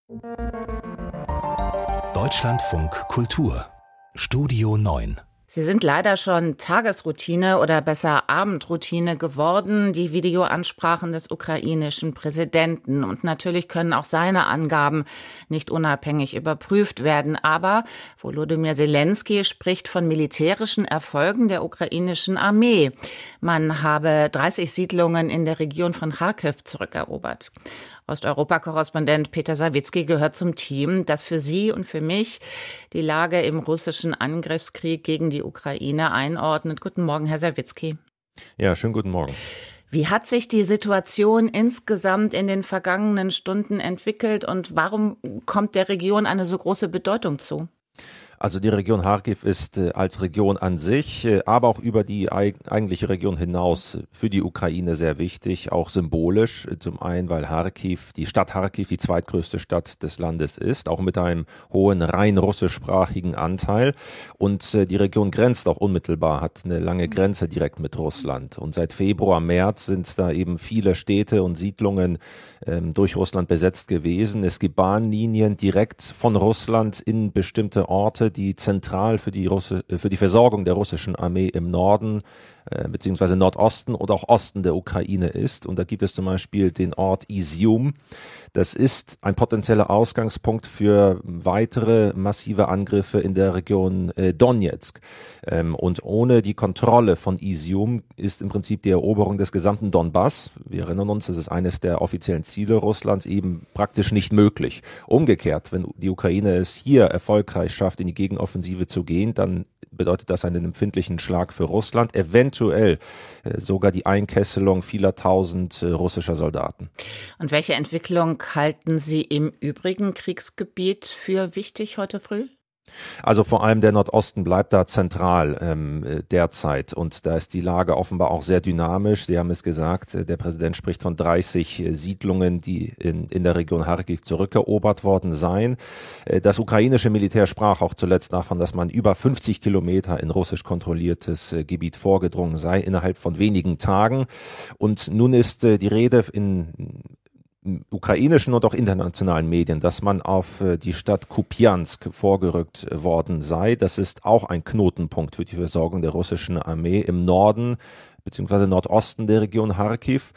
Deutschlandfunk Kultur Studio 9. Sie sind leider schon Tagesroutine oder besser Abendroutine geworden, die Videoansprachen des ukrainischen Präsidenten. Und natürlich können auch seine Angaben nicht unabhängig überprüft werden. Aber Volodymyr Zelensky spricht von militärischen Erfolgen der ukrainischen Armee. Man habe 30 Siedlungen in der Region von Charkiw zurückerobert. Osteuropa-Korrespondent Peter Sawicki gehört zum Team, das für Sie und für mich die Lage im russischen Angriffskrieg gegen die Ukraine einordnet. Guten Morgen, Herr Sawicki. Ja, schönen guten Morgen. Wie hat sich die Situation insgesamt in den vergangenen Stunden entwickelt und warum kommt der Region eine so große Bedeutung zu? Also die Region Charkiw ist als Region an sich, aber auch über die eigentliche Region hinaus für die Ukraine sehr wichtig, auch symbolisch. Zum einen, weil Charkiw, die Stadt Charkiw, die zweitgrößte Stadt des Landes ist, auch mit einem hohen rein russischsprachigen Anteil. Und die Region grenzt auch unmittelbar, hat eine lange Grenze direkt mit Russland. Und seit Februar, März sind da eben viele Städte und Siedlungen durch Russland besetzt gewesen. Es gibt Bahnlinien direkt von Russland in bestimmte Orte, die zentral für die Versorgung der russischen Armee im Norden beziehungsweise Nordosten oder auch Osten der Ukraine ist. Und da gibt es zum Beispiel den Ort Izium. Das ist ein potenzieller Ausgangspunkt für weitere massive Angriffe in der Region Donezk. Und ohne die Kontrolle von Izium ist im Prinzip die Eroberung des gesamten Donbass, wir erinnern uns, das ist eines der offiziellen Ziele Russlands, eben praktisch nicht möglich. Umgekehrt, wenn die Ukraine es hier erfolgreich schafft, in die Gegenoffensive zu gehen, dann bedeutet das einen empfindlichen Schlag für Russland, eventuell sogar die Einkesselung vieler tausend russischer Soldaten. Und welche Entwicklung halten Sie im übrigen Kriegsgebiet für wichtig heute früh? Also vor allem der Nordosten bleibt da zentral derzeit und da ist die Lage offenbar auch sehr dynamisch. Sie haben es gesagt, der Präsident spricht von 30 Siedlungen, die in der Region Charkiw zurückerobert worden seien. Das ukrainische Militär sprach auch zuletzt davon, dass man über 50 Kilometer in russisch kontrolliertes Gebiet vorgedrungen sei innerhalb von wenigen Tagen. Und nun ist die Rede in ukrainischen und auch internationalen Medien, dass man auf die Stadt Kupiansk vorgerückt worden sei. Das ist auch ein Knotenpunkt für die Versorgung der russischen Armee im Norden beziehungsweise Nordosten der Region Charkiw.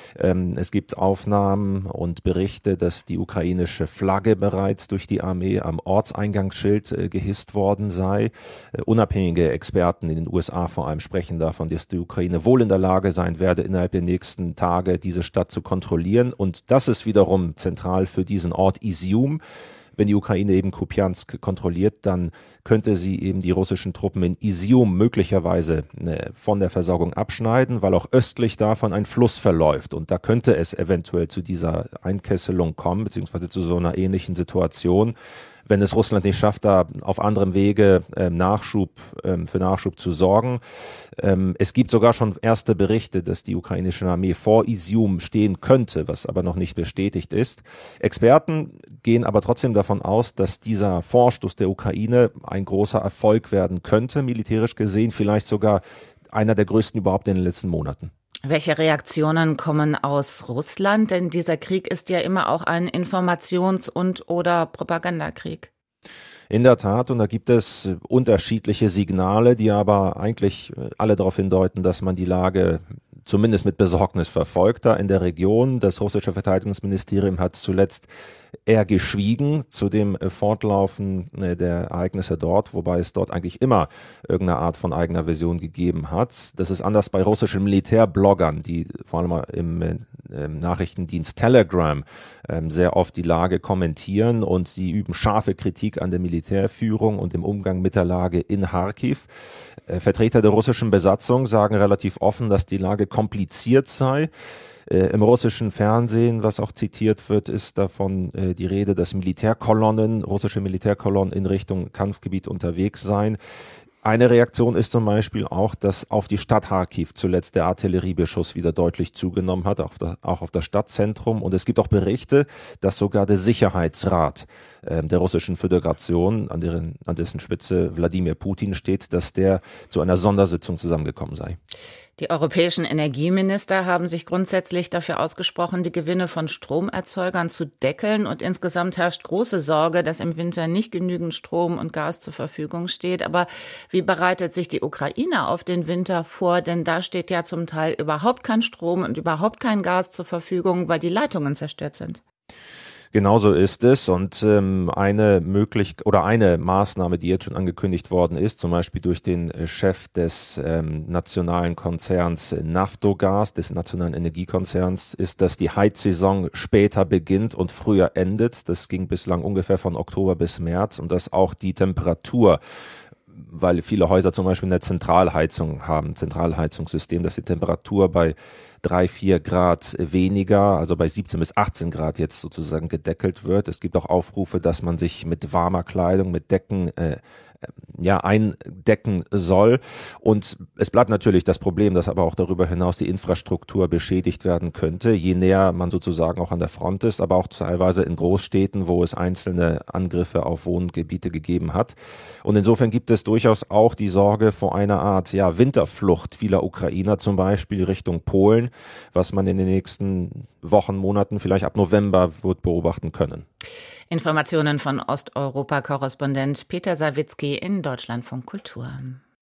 Es gibt Aufnahmen und Berichte, dass die ukrainische Flagge bereits durch die Armee am Ortseingangsschild gehisst worden sei. Unabhängige Experten in den USA vor allem sprechen davon, dass die Ukraine wohl in der Lage sein werde, innerhalb der nächsten Tage diese Stadt zu kontrollieren. Und das ist wiederum zentral für diesen Ort Izium. Wenn die Ukraine eben Kupiansk kontrolliert, dann könnte sie eben die russischen Truppen in Izium möglicherweise von der Versorgung abschneiden, weil auch östlich davon ein Fluss verläuft. Und da könnte es eventuell zu dieser Einkesselung kommen, beziehungsweise zu so einer ähnlichen Situation, wenn es Russland nicht schafft, da auf anderem Wege für Nachschub zu sorgen. Es gibt sogar schon erste Berichte, dass die ukrainische Armee vor Izium stehen könnte, was aber noch nicht bestätigt ist. Experten gehen aber trotzdem davon aus, dass dieser Vorstoß der Ukraine ein großer Erfolg werden könnte, militärisch gesehen, vielleicht sogar einer der größten überhaupt in den letzten Monaten. Welche Reaktionen kommen aus Russland? Denn dieser Krieg ist ja immer auch ein Informations- oder Propagandakrieg. In der Tat, und da gibt es unterschiedliche Signale, die aber eigentlich alle darauf hindeuten, dass man die Lage zumindest mit Besorgnis verfolgt da in der Region. Das russische Verteidigungsministerium hat zuletzt eher geschwiegen zu dem Fortlaufen der Ereignisse dort, wobei es dort eigentlich immer irgendeine Art von eigener Version gegeben hat. Das ist anders bei russischen Militärbloggern, die vor allem im Nachrichtendienst Telegram sehr oft die Lage kommentieren und sie üben scharfe Kritik an der Militärführung und dem Umgang mit der Lage in Charkiw. Vertreter der russischen Besatzung sagen relativ offen, dass die Lage kompliziert sei. Im russischen Fernsehen, was auch zitiert wird, ist davon die Rede, dass russische Militärkolonnen in Richtung Kampfgebiet unterwegs seien. Eine Reaktion ist zum Beispiel auch, dass auf die Stadt Charkiw zuletzt der Artilleriebeschuss wieder deutlich zugenommen hat, auch auf das Stadtzentrum. Und es gibt auch Berichte, dass sogar der Sicherheitsrat der Russischen Föderation, an dessen Spitze Wladimir Putin steht, dass der zu einer Sondersitzung zusammengekommen sei. Die europäischen Energieminister haben sich grundsätzlich dafür ausgesprochen, die Gewinne von Stromerzeugern zu deckeln. Und insgesamt herrscht große Sorge, dass im Winter nicht genügend Strom und Gas zur Verfügung steht. Aber wie bereitet sich die Ukraine auf den Winter vor? Denn da steht ja zum Teil überhaupt kein Strom und überhaupt kein Gas zur Verfügung, weil die Leitungen zerstört sind. Genauso ist es und eine Maßnahme, die jetzt schon angekündigt worden ist, zum Beispiel durch den Chef des nationalen Konzerns Naftogaz, des nationalen Energiekonzerns, ist, dass die Heizsaison später beginnt und früher endet. Das ging bislang ungefähr von Oktober bis März und dass auch die Temperatur, weil viele Häuser zum Beispiel eine Zentralheizung haben, Zentralheizungssystem, dass die Temperatur bei 3-4 Grad weniger, also bei 17 bis 18 Grad jetzt sozusagen gedeckelt wird. Es gibt auch Aufrufe, dass man sich mit warmer Kleidung, mit Decken eindecken soll. Und es bleibt natürlich das Problem, dass aber auch darüber hinaus die Infrastruktur beschädigt werden könnte, je näher man sozusagen auch an der Front ist, aber auch teilweise in Großstädten, wo es einzelne Angriffe auf Wohngebiete gegeben hat. Und insofern gibt es durchaus auch die Sorge vor einer Art Winterflucht vieler Ukrainer, zum Beispiel Richtung Polen, was man in den nächsten Wochen, Monaten, vielleicht ab November wird beobachten können. Informationen von Osteuropa-Korrespondent Peter Sawicki in Deutschlandfunk Kultur.